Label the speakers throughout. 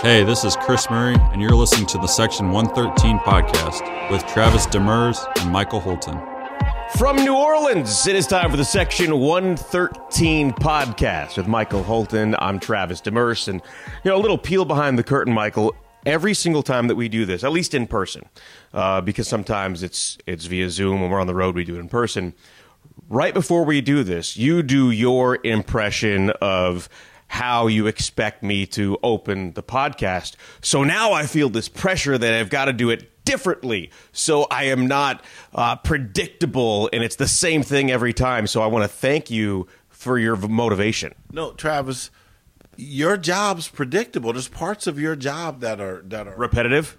Speaker 1: Hey, this is Chris Murray, and you're listening to the Section 113 podcast with Travis Demers and Michael Holton.
Speaker 2: From New Orleans, it is time for the Section 113 podcast with Michael Holton. I'm Travis Demers, and a little peel behind the curtain, Michael. Every single time that we do this, at least in person, because sometimes it's via Zoom. When we're on the road, we do it in person. Right before we do this, you do your impression of how you expect me to open the podcast. So now I feel this pressure that I've got to do it differently, so I am not predictable, and it's the same thing every time. So I want to thank you for your motivation.
Speaker 3: No, Travis, your job's predictable. There's parts of your job that are
Speaker 2: repetitive,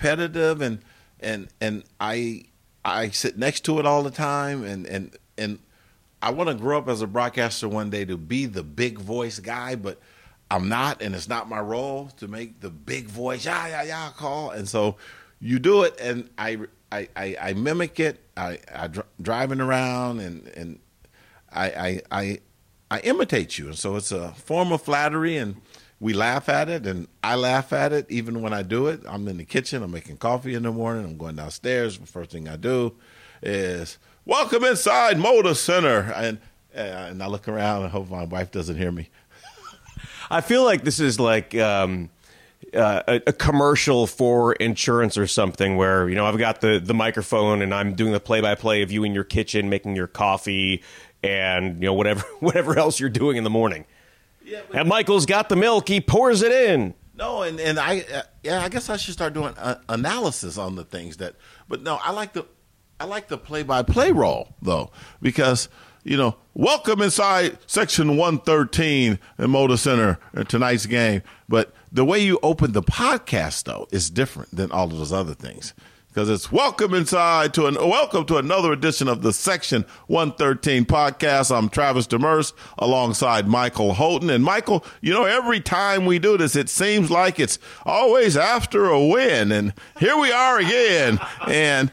Speaker 3: and I sit next to it all the time, and I want to grow up as a broadcaster one day to be the big voice guy, but I'm not, and it's not my role to make the big voice call. And so you do it, and I mimic it. I driving around, and I imitate you. And so it's a form of flattery, and we laugh at it, and I laugh at it even when I do it. I'm in the kitchen. I'm making coffee in the morning. I'm going downstairs. The first thing I do is welcome inside Moda Center, and I look around and hope my wife doesn't hear me.
Speaker 2: I feel like this is like a commercial for insurance or something, where I've got the microphone and I'm doing the play-by-play of you in your kitchen making your coffee and whatever else you're doing in the morning. Yeah, and Michael's got the milk; he pours it in.
Speaker 3: No, and I guess I should start doing analysis on the things that. But no, I like the play-by-play role, though, because, welcome inside Section 113 in Moda Center in tonight's game. But the way you open the podcast, though, is different than all of those other things, because it's welcome to another edition of the Section 113 podcast. I'm Travis Demers alongside Michael Holton. And Michael, every time we do this, it seems like it's always after a win. And here we are again. And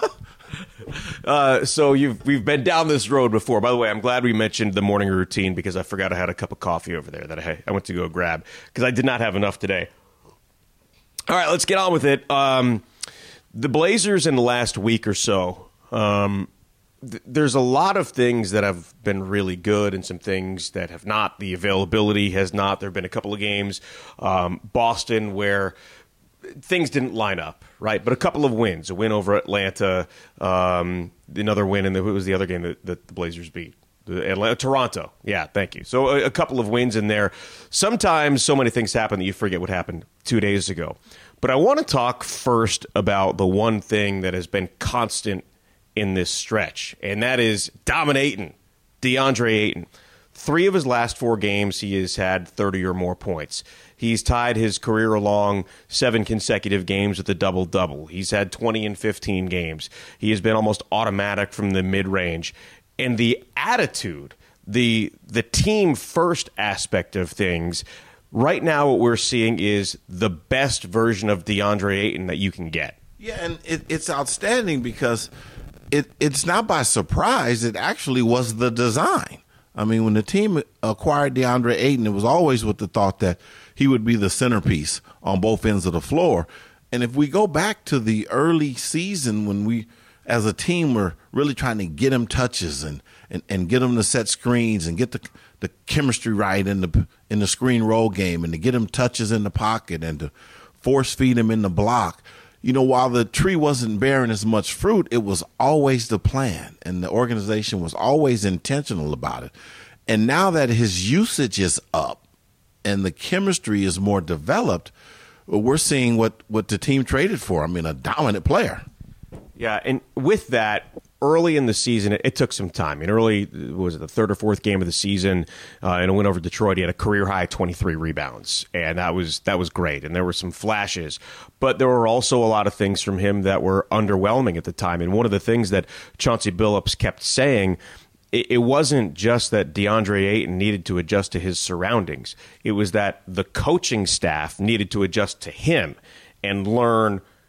Speaker 2: so we've been down this road before. By the way, I'm glad we mentioned the morning routine, because I forgot I had a cup of coffee over there that I went to go grab, because I did not have enough today. All right, let's get on with it. The Blazers in the last week or so, there's a lot of things that have been really good and some things that have not. The availability has not. There have been a couple of games, Boston, where things didn't line up, right? But a couple of wins, a win over Atlanta, another win, and who was the other game that the Blazers beat? Toronto. Yeah, thank you. So a couple of wins in there. Sometimes so many things happen that you forget what happened 2 days ago. But I want to talk first about the one thing that has been constant in this stretch, and that is dominating DeAndre Ayton. 3 of his last 4 games, he has had 30 or more points. He's tied his career-long 7 consecutive games with a double-double. He's had 20 in 15 games. He has been almost automatic from the mid-range. And the attitude, the team-first aspect of things, right now what we're seeing is the best version of DeAndre Ayton that you can get.
Speaker 3: Yeah, and it's outstanding because it's not by surprise. It actually was the design. I mean, when the team acquired DeAndre Ayton, it was always with the thought that he would be the centerpiece on both ends of the floor. And if we go back to the early season when we, as a team, were really trying to get him touches and get him to set screens and get the chemistry right in the screen roll game, and to get him touches in the pocket and to force feed him in the block. While the tree wasn't bearing as much fruit, it was always the plan, and the organization was always intentional about it. And now that his usage is up and the chemistry is more developed, we're seeing what the team traded for. I mean, a dominant player.
Speaker 2: Yeah, and with that, early in the season, it took some time. Early, was it the 3rd or 4th game of the season, and a win over Detroit, he had a career-high 23 rebounds, and that was great, and there were some flashes. But there were also a lot of things from him that were underwhelming at the time, and one of the things that Chauncey Billups kept saying, it wasn't just that DeAndre Ayton needed to adjust to his surroundings. It was that the coaching staff needed to adjust to him and learn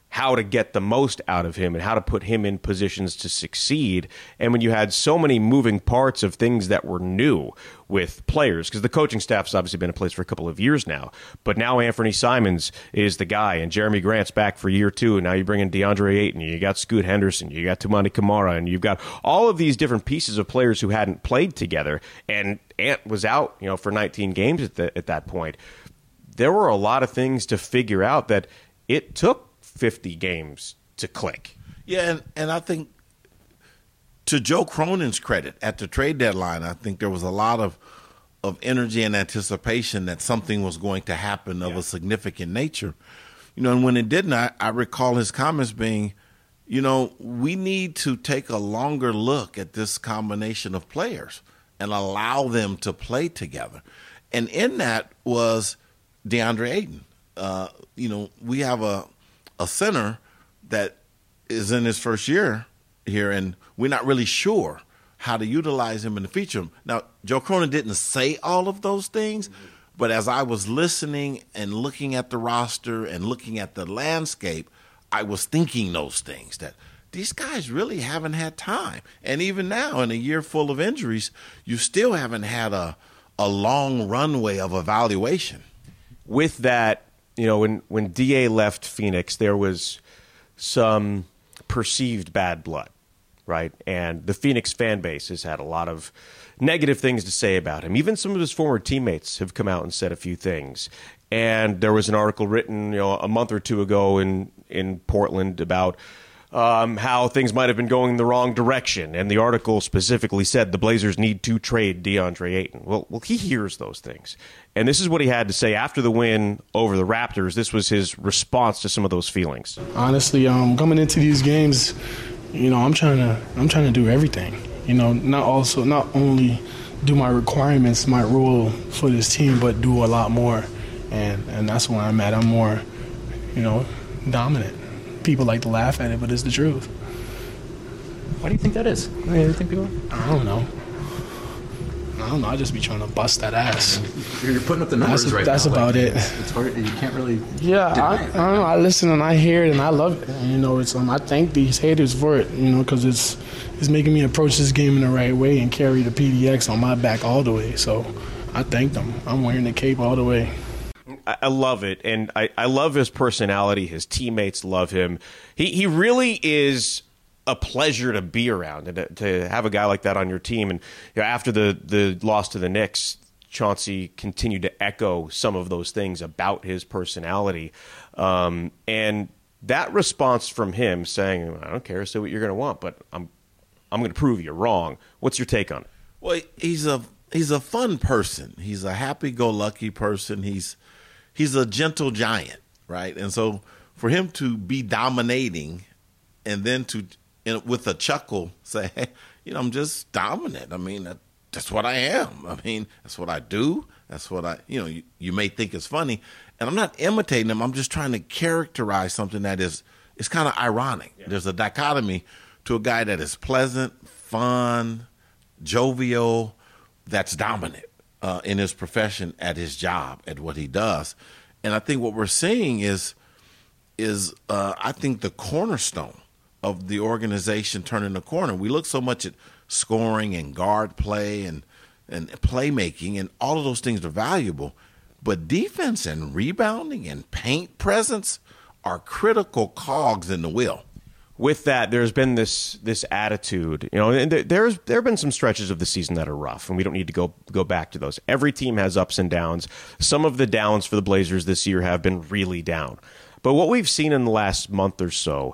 Speaker 2: how to get the most out of him and how to put him in positions to succeed. And when you had so many moving parts of things that were new with players, because the coaching staff has obviously been in place for a couple of years now, but now Anthony Simons is the guy, and Jeremy Grant's back for year 2, and now you bring in DeAndre Ayton, you got Scoot Henderson, you got Toumani Camara, and you've got all of these different pieces of players who hadn't played together, and Ant was out, for 19 games at that point. There were a lot of things to figure out that it took 50 games to click.
Speaker 3: Yeah, and I think to Joe Cronin's credit, at the trade deadline, I think there was a lot of energy and anticipation that something was going to happen of a significant nature. And when it didn't, I recall his comments being, we need to take a longer look at this combination of players and allow them to play together. And in that was DeAndre Ayton. We have a center that is in his first year here, and we're not really sure how to utilize him in the future. Now, Joe Cronin didn't say all of those things, but as I was listening and looking at the roster and looking at the landscape, I was thinking those things, that these guys really haven't had time. And even now, in a year full of injuries, you still haven't had a long runway of evaluation.
Speaker 2: With that, when DA left Phoenix, there was some perceived bad blood, right? And the Phoenix fan base has had a lot of negative things to say about him. Even some of his former teammates have come out and said a few things. And there was an article written, a month or two ago in Portland about how things might have been going the wrong direction. And the article specifically said the Blazers need to trade DeAndre Ayton. Well, he hears those things. And this is what he had to say after the win over the Raptors. This was his response to some of those feelings.
Speaker 4: Honestly, coming into these games, I'm trying to do everything. Not only do my requirements, my role for this team, but do a lot more. And that's where I'm at. I'm more, dominant. People like to laugh at it, but it's the truth.
Speaker 5: Why do you think that is? Why do you think people?
Speaker 4: I don't know. I just be trying to bust that ass.
Speaker 5: You're putting up the numbers right now.
Speaker 4: That's about it.
Speaker 5: It's hard. You can't really.
Speaker 4: Yeah, I don't know. I listen and I hear it and I love it. And, it's I thank these haters for it. Because it's making me approach this game in the right way and carry the PDX on my back all the way. So I thank them. I'm wearing the cape all the way.
Speaker 2: I love it, and I love his personality. His teammates love him. He really is a pleasure to be around, and to have a guy like that on your team. And after the loss to the Knicks, Chauncey continued to echo some of those things about his personality. And that response from him saying, I don't care, say what you're going to want, but I'm going to prove you wrong. What's your take on it?
Speaker 3: Well, he's a fun person. He's a happy-go-lucky person. He's a gentle giant, right? And so for him to be dominating and then to, with a chuckle, say, hey, I'm just dominant. I mean, that's what I am. I mean, that's what I do. That's what you may think is funny. And I'm not imitating him. I'm just trying to characterize something that is kind of ironic. Yeah. There's a dichotomy to a guy that is pleasant, fun, jovial, that's dominant in his profession, at his job, at what he does. And I think what we're seeing is I think the cornerstone of the organization turning the corner. We look so much at scoring and guard play and playmaking, and all of those things are valuable. But defense and rebounding and paint presence are critical cogs in the wheel.
Speaker 2: With that, there's been this attitude, and there have been some stretches of the season that are rough, and we don't need to go back to those. Every team has ups and downs. Some of the downs for the Blazers this year have been really down. But what we've seen in the last month or so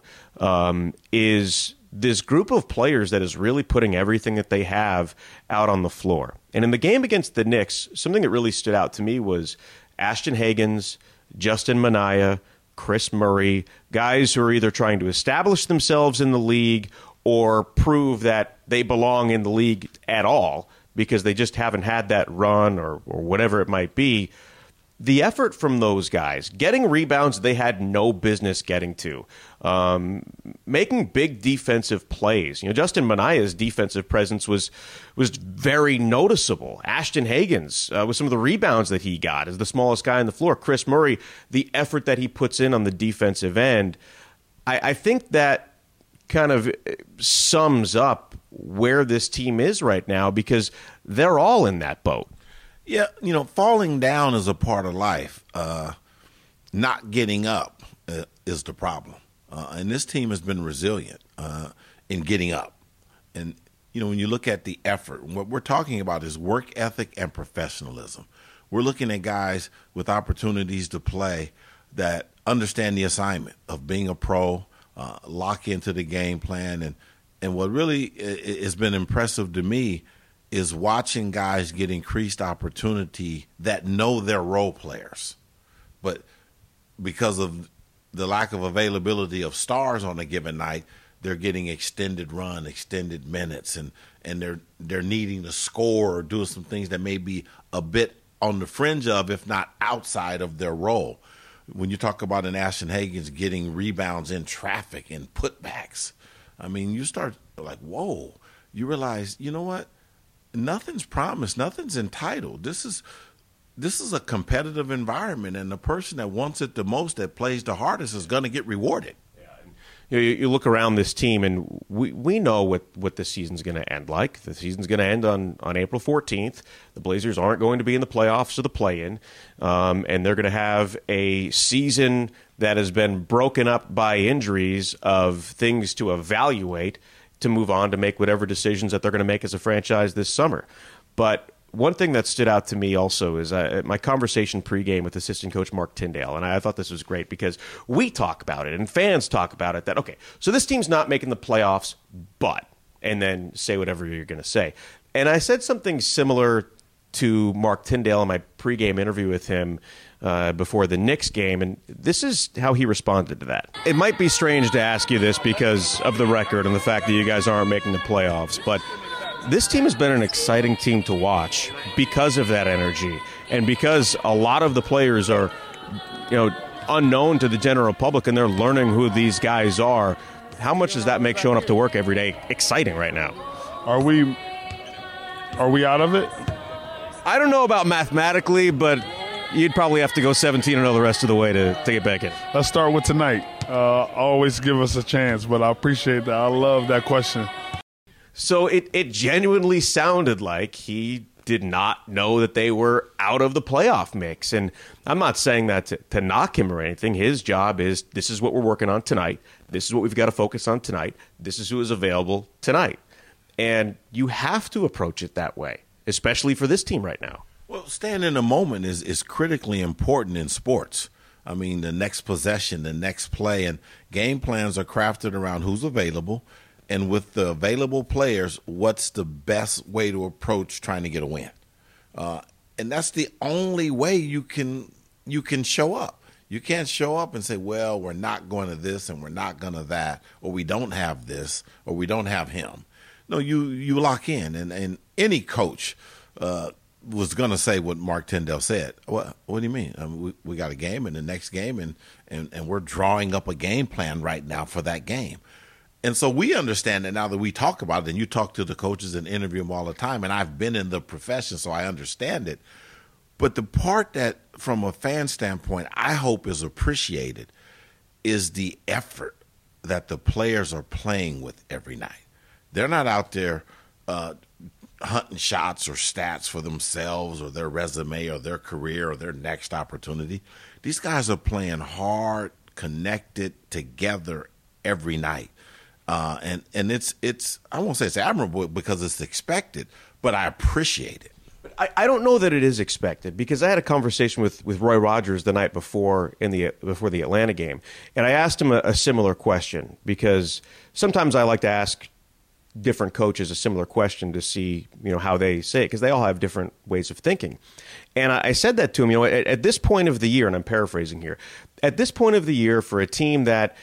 Speaker 2: is this group of players that is really putting everything that they have out on the floor. And in the game against the Knicks, something that really stood out to me was Ashton Hagans, Justin Minaya, Chris Murray, guys who are either trying to establish themselves in the league or prove that they belong in the league at all because they just haven't had that run or whatever it might be. The effort from those guys, getting rebounds they had no business getting to, making big defensive plays. Justin Manaya's defensive presence was very noticeable. Ashton Hagans, with some of the rebounds that he got, as the smallest guy on the floor. Chris Murray, the effort that he puts in on the defensive end. I think that kind of sums up where this team is right now, because they're all in that boat.
Speaker 3: Yeah, falling down is a part of life. Not getting up is the problem. And this team has been resilient in getting up. And, when you look at the effort, what we're talking about is work ethic and professionalism. We're looking at guys with opportunities to play that understand the assignment of being a pro, lock into the game plan. And what really has been impressive to me is watching guys get increased opportunity that know they're role players. But because of the lack of availability of stars on a given night, they're getting extended run, extended minutes, and they're needing to score or do some things that may be a bit on the fringe of, if not outside of their role. When you talk about an Ashton Hagans getting rebounds in traffic and putbacks, I mean, you start like, whoa, you realize, you know what? Nothing's promised, nothing's entitled. This is a competitive environment, and the person that wants it the most, that plays the hardest, is going to get rewarded.
Speaker 2: You look around this team, and we know what the season's going to end like. The season's going to end on April 14th. The Blazers aren't going to be in the playoffs or the play-in, and they're going to have a season that has been broken up by injuries of things to evaluate to move on to make whatever decisions that they're going to make as a franchise this summer. But one thing that stood out to me also is my conversation pregame with assistant coach Mark Tyndale, and I thought this was great because we talk about it and fans talk about it, that, okay, so this team's not making the playoffs, but, and then say whatever you're going to say. And I said something similar to Mark Tyndale in my pregame interview with him before the Knicks game, and this is how he responded to that. It might be strange to ask you this because of the record and the fact that you guys aren't making the playoffs, but this team has been an exciting team to watch because of that energy and because a lot of the players are, unknown to the general public, and they're learning who these guys are. How much does that make showing up to work every day exciting right now?
Speaker 6: Are we out of it?
Speaker 2: I don't know about mathematically, but you'd probably have to go 17-0 the rest of the way to get back in.
Speaker 6: Let's start with tonight. Always give us a chance, but I appreciate that. I love that question.
Speaker 2: So it genuinely sounded like he did not know that they were out of the playoff mix. And I'm not saying that to knock him or anything. His job is, this is what we're working on tonight. This is what we've got to focus on tonight. This is who is available tonight. And you have to approach it that way, especially for this team right now.
Speaker 3: Well, staying in the moment is critically important in sports. I mean, the next possession, the next play, and game plans are crafted around who's available. And with the available players, what's the best way to approach trying to get a win? And that's the only way you can show up. You can't show up and say, well, we're not going to this and we're not going to that, or we don't have this, or we don't have him. No, you lock in. And any coach was going to say what Mark Tyndale said. What do you mean? I mean, we got a game and the next game, and we're drawing up a game plan right now for that game. And so we understand that now that we talk about it, and you talk to the coaches and interview them all the time, and I've been in the profession, so I understand it. But the part that, from a fan standpoint, I hope is appreciated is the effort that the players are playing with every night. They're not out there hunting shots or stats for themselves or their resume or their career or their next opportunity. These guys are playing hard, connected, together every night. And it's I won't say it's admirable because it's expected, but I appreciate it.
Speaker 2: I don't know that it is expected, because I had a conversation with Roy Rogers the night before before the Atlanta game, and I asked him a similar question, because sometimes I like to ask different coaches a similar question to see how they say it, because they all have different ways of thinking. And I said that to him, at this point of the year, and I'm paraphrasing here, at this point of the year for a team that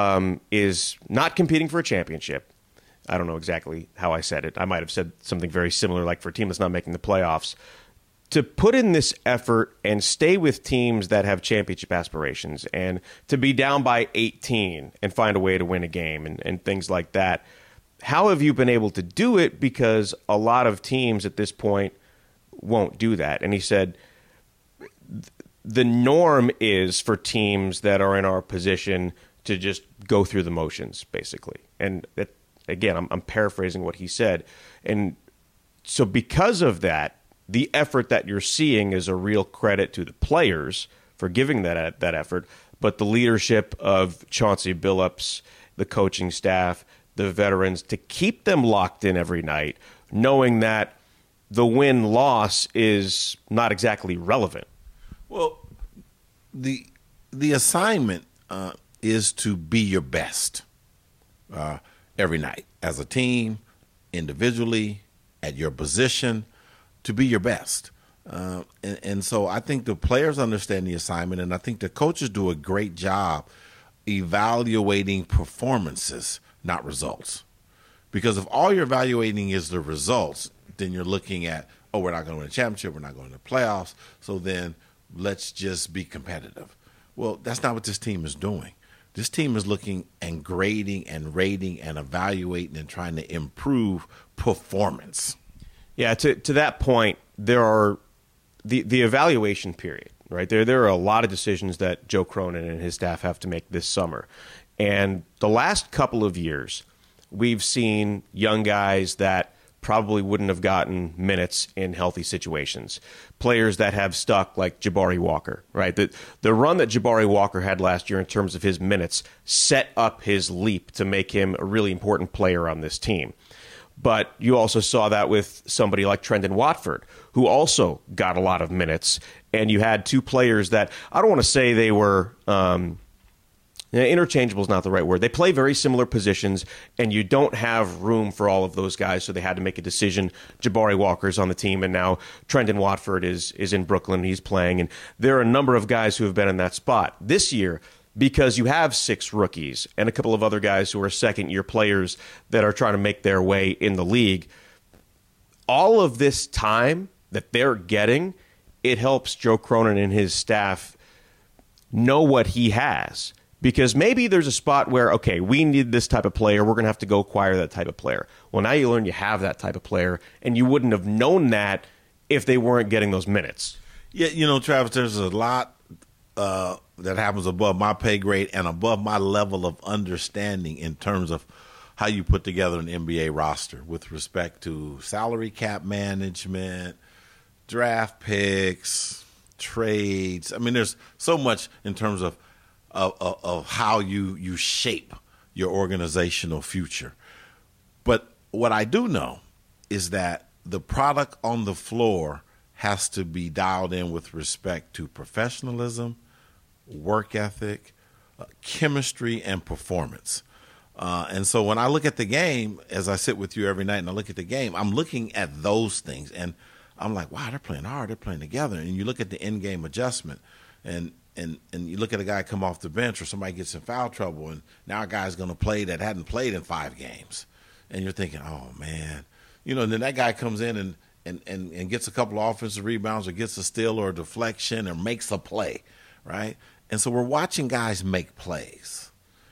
Speaker 2: is not competing for a championship, I don't know exactly how I said it. I might have said something very similar, like for a team that's not making the playoffs, to put in this effort and stay with teams that have championship aspirations, and to be down by 18 and find a way to win a game and things like that. How have you been able to do it? Because a lot of teams at this point won't do that. And he said, the norm is for teams that are in our position to just go through the motions, basically. And that, again, I'm paraphrasing what he said. And so because of that, the effort that you're seeing is a real credit to the players for giving that effort, but the leadership of Chauncey Billups, the coaching staff, the veterans, to keep them locked in every night, knowing that the win-loss is not exactly relevant.
Speaker 3: Well, the assignment is to be your best every night as a team, individually, at your position, to be your best. And so I think the players understand the assignment, and I think the coaches do a great job evaluating performances, not results. Because if all you're evaluating is the results, then you're looking at, oh, we're not going to win a championship, we're not going to the playoffs, so then let's just be competitive. Well, that's not what this team is doing. This team is looking and grading and rating and evaluating and trying to improve performance.
Speaker 2: Yeah, to that point, there are the evaluation period, right? There are a lot of decisions that Joe Cronin and his staff have to make this summer. And the last couple of years, we've seen young guys that probably wouldn't have gotten minutes in healthy situations. Players that have stuck, like Jabari Walker, right? The run that Jabari Walker had last year in terms of his minutes set up his leap to make him a really important player on this team. But you also saw that with somebody like Trendon Watford, who also got a lot of minutes. And you had two players that, I don't want to say they were interchangeable is not the right word. They play very similar positions, and you don't have room for all of those guys, so they had to make a decision. Jabari Walker's on the team, and now Trendon Watford is in Brooklyn. He's playing, and there are a number of guys who have been in that spot. This year, because you have 6 rookies and a couple of other guys who are second-year players that are trying to make their way in the league, all of this time that they're getting, it helps Joe Cronin and his staff know what he has. Because maybe there's a spot where, okay, we need this type of player. We're going to have to go acquire that type of player. Well, now you learn you have that type of player, and you wouldn't have known that if they weren't getting those minutes.
Speaker 3: Yeah, Travis, there's a lot that happens above my pay grade and above my level of understanding in terms of how you put together an NBA roster with respect to salary cap management, draft picks, trades. I mean, there's so much in terms of how you shape your organizational future. But what I do know is that the product on the floor has to be dialed in with respect to professionalism, work ethic, chemistry, and performance. And so when I look at the game, as I sit with you every night and I look at the game, I'm looking at those things. And I'm like, wow, they're playing hard. They're playing together. And you look at the in-game adjustment, and you look at a guy come off the bench or somebody gets in foul trouble, and now a guy's going to play that hadn't played in 5 games. And you're thinking, oh, man. And then that guy comes in and gets a couple of offensive rebounds or gets a steal or a deflection or makes a play, right? And so we're watching guys make plays.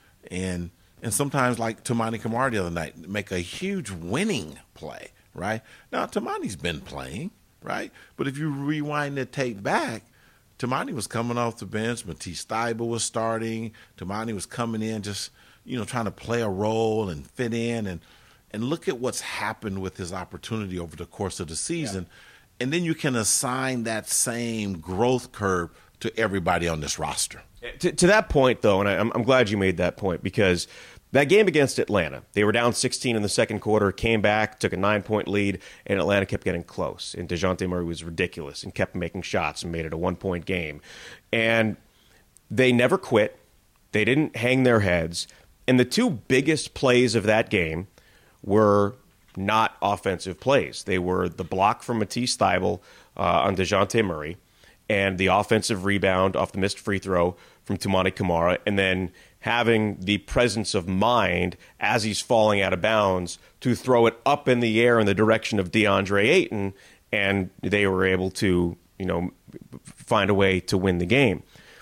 Speaker 3: And sometimes, like Toumani Camara the other night, make a huge winning play, right? Now, Toumani's been playing, right? But if you rewind the tape back, Toumani was coming off the bench. Matisse Thybulle was starting. Toumani was coming in just, trying to play a role and fit in. And look at what's happened with his opportunity over the course of the season. Yeah. And then you can assign that same growth curve to everybody on this roster.
Speaker 2: To that point, though, and I'm glad you made that point, because that game against Atlanta, they were down 16 in the second quarter, came back, took a 9-point lead, and Atlanta kept getting close. And DeJounte Murray was ridiculous and kept making shots and made it a 1-point game. And they never quit. They didn't hang their heads. And the 2 biggest plays of that game were not offensive plays. They were the block from Matisse Thybulle on DeJounte Murray and the offensive rebound off the missed free throw from Toumani Camara, and then having the presence of mind as he's falling out of bounds to throw it up in the air in the direction of DeAndre Ayton, and they were able to, find a way to win the game.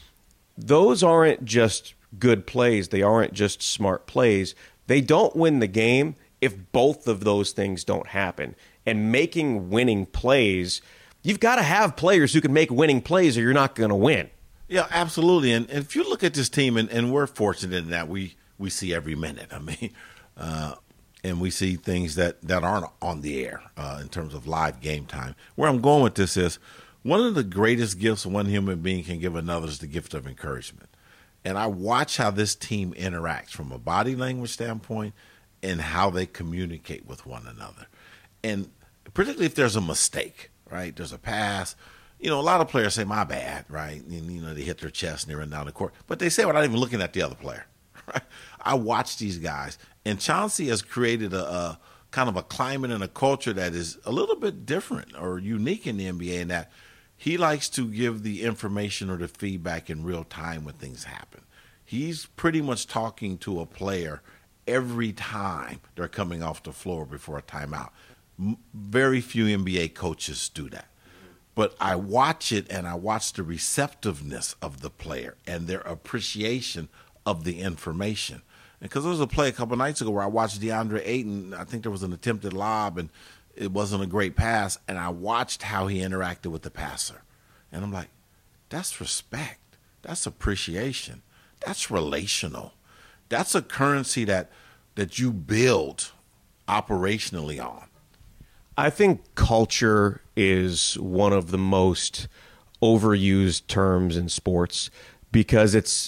Speaker 2: Those aren't just good plays. They aren't just smart plays. They don't win the game if both of those things don't happen. And making winning plays, you've got to have players who can make winning plays or you're not going to win.
Speaker 3: Yeah, absolutely. And if you look at this team, and we're fortunate in that we see every minute. I mean, and we see things that aren't on the air in terms of live game time. Where I'm going with this is one of the greatest gifts one human being can give another is the gift of encouragement. And I watch how this team interacts from a body language standpoint and how they communicate with one another. And particularly if there's a mistake, right? There's a pass. A lot of players say, my bad, right? And, they hit their chest and they run down the court. But they say it without even looking at the other player, right? I watch these guys. And Chauncey has created a kind of a climate and a culture that is a little bit different or unique in the NBA in that he likes to give the information or the feedback in real time when things happen. He's pretty much talking to a player every time they're coming off the floor before a timeout. Very few NBA coaches do that. But I watch it, and I watch the receptiveness of the player and their appreciation of the information. Because there was a play a couple nights ago where I watched DeAndre Ayton. I think there was an attempted lob, and it wasn't a great pass. And I watched how he interacted with the passer. And I'm like, that's respect. That's appreciation. That's relational. That's a currency that you build operationally on.
Speaker 2: I think culture is one of the most overused terms in sports because it's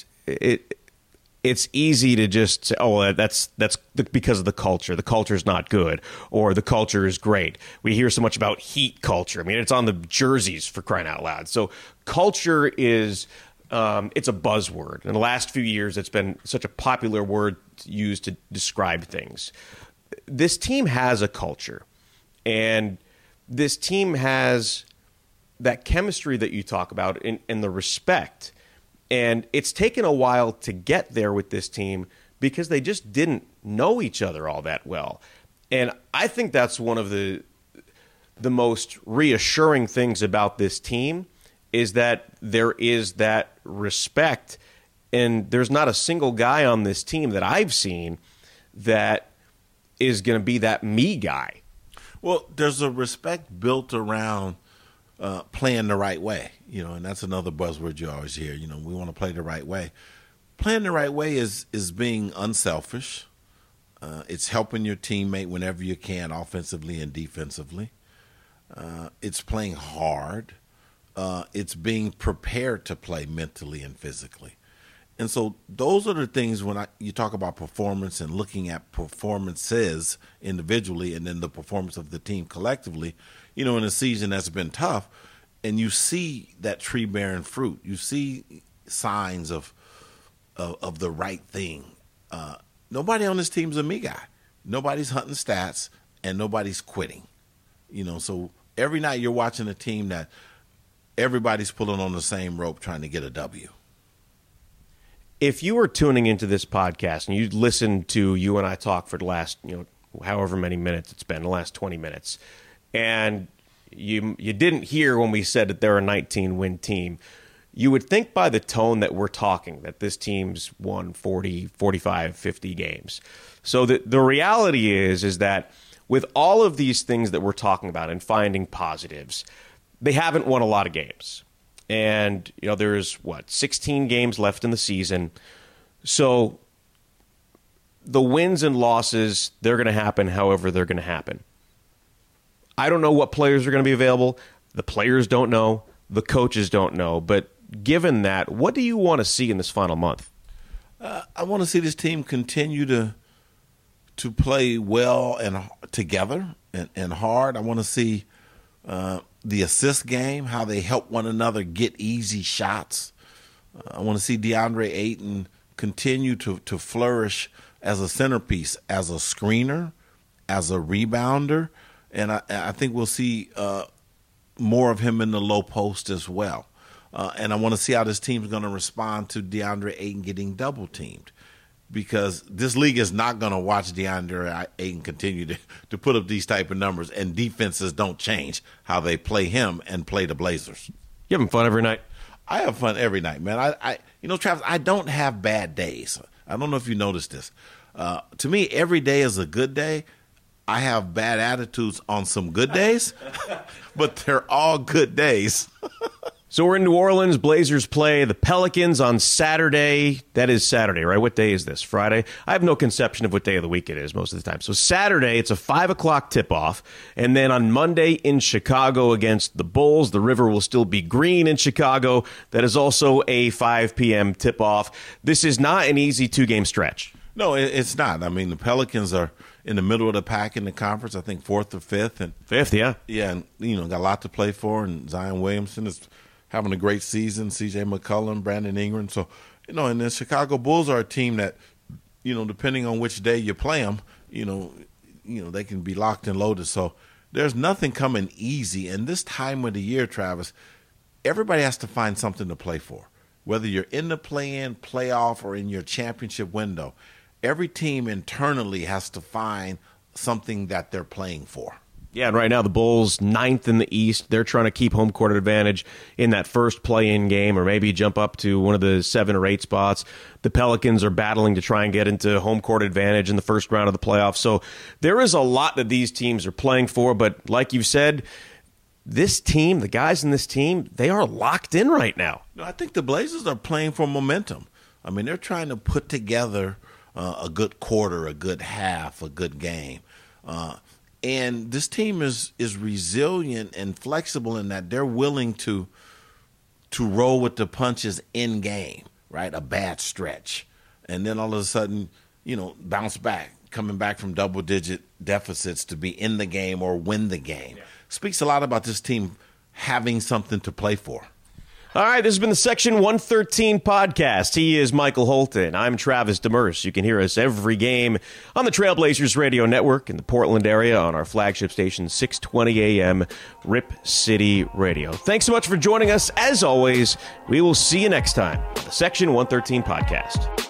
Speaker 2: easy to just say, oh, that's because of the culture. The culture's not good, or the culture is great. We hear so much about heat culture. I mean, it's on the jerseys, for crying out loud. So culture is it's a buzzword. In the last few years, it's been such a popular word used to describe things. This team has a culture. And this team has that chemistry that you talk about and the respect. And it's taken a while to get there with this team because they just didn't know each other all that well. And I think that's one of the most reassuring things about this team is that there is that respect. And there's not a single guy on this team that I've seen that is going to be that me guy.
Speaker 3: Well, there's a respect built around playing the right way, and that's another buzzword you always hear. We want to play the right way. Playing the right way is being unselfish. It's helping your teammate whenever you can, offensively and defensively. It's playing hard. It's being prepared to play mentally and physically. And so those are the things when you talk about performance and looking at performances individually and then the performance of the team collectively, in a season that's been tough, and you see that tree bearing fruit. You see signs of the right thing. Nobody on this team's a me guy. Nobody's hunting stats, and nobody's quitting. So every night you're watching a team that everybody's pulling on the same rope trying to get a W.
Speaker 2: If you were tuning into this podcast and you listened to you and I talk for the last, however many minutes it's been, the last 20 minutes, and you didn't hear when we said that they're a 19-win team, you would think by the tone that we're talking that this team's won 40, 45, 50 games. So the reality is that with all of these things that we're talking about and finding positives, they haven't won a lot of games. And, there's, 16 games left in the season. So the wins and losses, they're going to happen however they're going to happen. I don't know what players are going to be available. The players don't know. The coaches don't know. But given that, what do you want to see in this final month?
Speaker 3: I want to see this team continue to play well and together and hard. I want to see the assist game, how they help one another get easy shots. I want to see DeAndre Ayton continue to flourish as a centerpiece, as a screener, as a rebounder. And I think we'll see more of him in the low post as well. And I want to see how this team's going to respond to DeAndre Ayton getting double-teamed. Because this league is not going to watch DeAndre Ayton continue to put up these type of numbers, and defenses don't change how they play him and play the Blazers.
Speaker 2: You having fun every night?
Speaker 3: I have fun every night, man. Travis, I don't have bad days. I don't know if you noticed this. To me, every day is a good day. I have bad attitudes on some good days, but they're all good days.
Speaker 2: So we're in New Orleans. Blazers play the Pelicans on Saturday. That is Saturday, right? What day is this? Friday? I have no conception of what day of the week it is most of the time. So Saturday, it's a 5 o'clock tip-off. And then on Monday in Chicago against the Bulls, the river will still be green in Chicago. That is also a 5 p.m. tip-off. This is not an easy two-game stretch.
Speaker 3: No, it's not. I mean, the Pelicans are in the middle of the pack in the conference, I think 4th or 5th. And
Speaker 2: 5th, yeah.
Speaker 3: Yeah, and, got a lot to play for. And Zion Williamson is having a great season, C.J. McCollum, Brandon Ingram. So, and the Chicago Bulls are a team that, depending on which day you play them, they can be locked and loaded. So there's nothing coming easy. And this time of the year, Travis, everybody has to find something to play for. Whether you're in the play-in, playoff, or in your championship window, every team internally has to find something that they're playing for.
Speaker 2: Yeah, and right now the Bulls 9th in the East. They're trying to keep home court advantage in that first play-in game or maybe jump up to one of the 7 or 8 spots. The Pelicans are battling to try and get into home court advantage in the first round of the playoffs. So there is a lot that these teams are playing for, but like you've said, this team, the guys in this team, they are locked in right now.
Speaker 3: No, I think the Blazers are playing for momentum. I mean, they're trying to put together a good quarter, a good half, a good game. And this team is resilient and flexible in that they're willing to roll with the punches in game, right? A bad stretch. And then all of a sudden, bounce back, coming back from double-digit deficits to be in the game or win the game. Yeah. Speaks a lot about this team having something to play for.
Speaker 2: All right, this has been the Section 113 podcast. He is Michael Holton. I'm Travis Demers. You can hear us every game on the Trailblazers Radio Network in the Portland area on our flagship station, 620 AM, Rip City Radio. Thanks so much for joining us. As always, we will see you next time on the Section 113 podcast.